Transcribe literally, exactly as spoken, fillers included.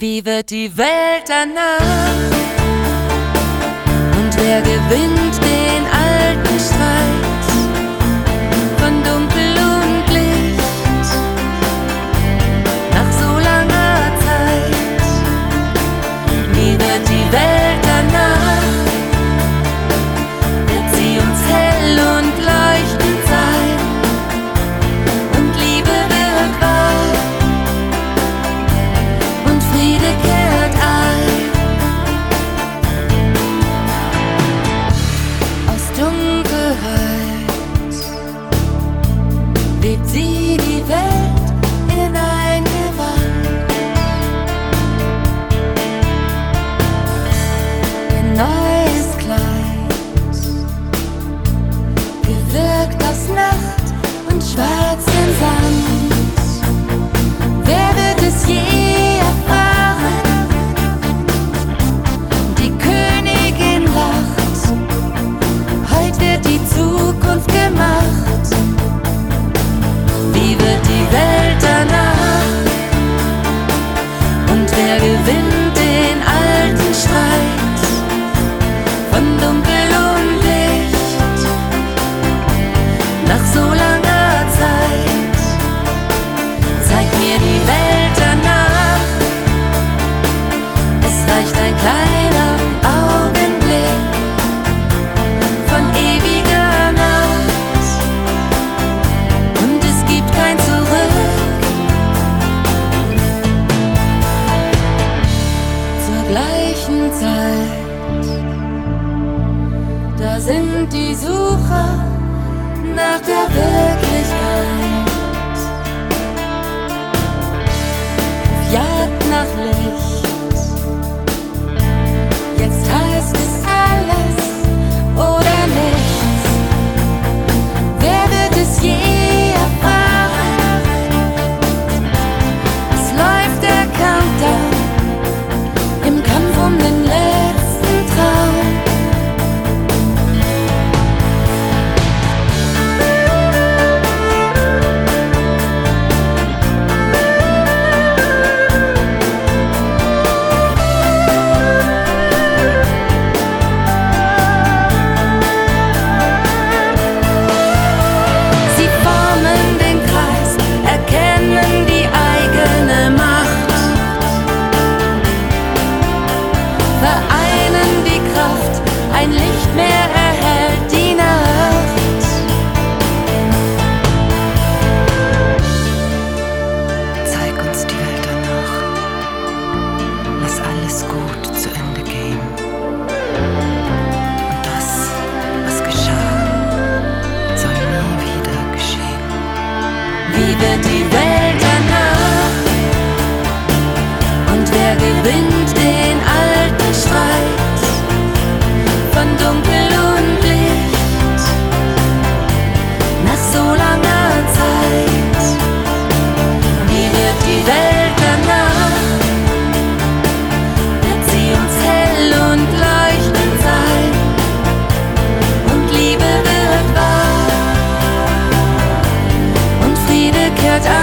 Wie wird die Welt danach? Und wer gewinnt den alten Streit von Dunkel und Licht nach so langer Zeit? Wie wird die Welt danach? Wird sie uns hell und leuchtend sein? Und Liebe wird wahr und Friede kehrt ein. Aus Dunkelheit webt sie die Welt in ein Gewand. Ein neues Kleid, gewirkt aus Nacht und schwarzem Sand. Wer wird es je erfahren? Die Königin lacht, heut wird die Zukunft gemacht. Wie wird die Welt danach? Und wer gewinnt den alten Streit von Dunkel und Licht nach so langer Zeit? Zeig mir die Welt danach. Es reicht ein kleiner Augenblick von ewiger Nacht und es gibt kein Zurück. Zur gleichen Zeit, da sind die Sucher nach der Wirklichkeit auf Jagd nach Licht. Jetzt heißt es alles oder nichts. Wer wird es je erfahren? Es läuft der Countdown im Kampf um den letzten Traum. Sie formen den Kreis, erkennen die eigene Macht, vereinen die Kraft, ein Lichtmeer erhellt die Nacht. Zeig uns die Welt danach, lass alles gut zu Ende gehen. Und das, was geschah, soll nie wieder geschehen. Wie wird die Welt danach? Und wer gewinnt den alten Streit von Dunkel und Licht nach so langer Zeit? Wie wird die Welt danach? Wird sie uns hell und leuchtend sein? Und Liebe wird wahr und Friede kehrt ein.